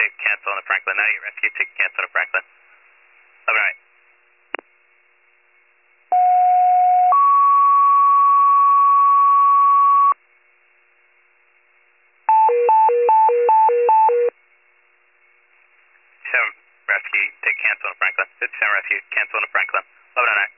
take cancel on the Franklin. 98 Rescue, take cancel on the Franklin. 11-8. Rescue, take cancel on the Franklin. 57 Rescue, cancel on the Franklin. 11-9.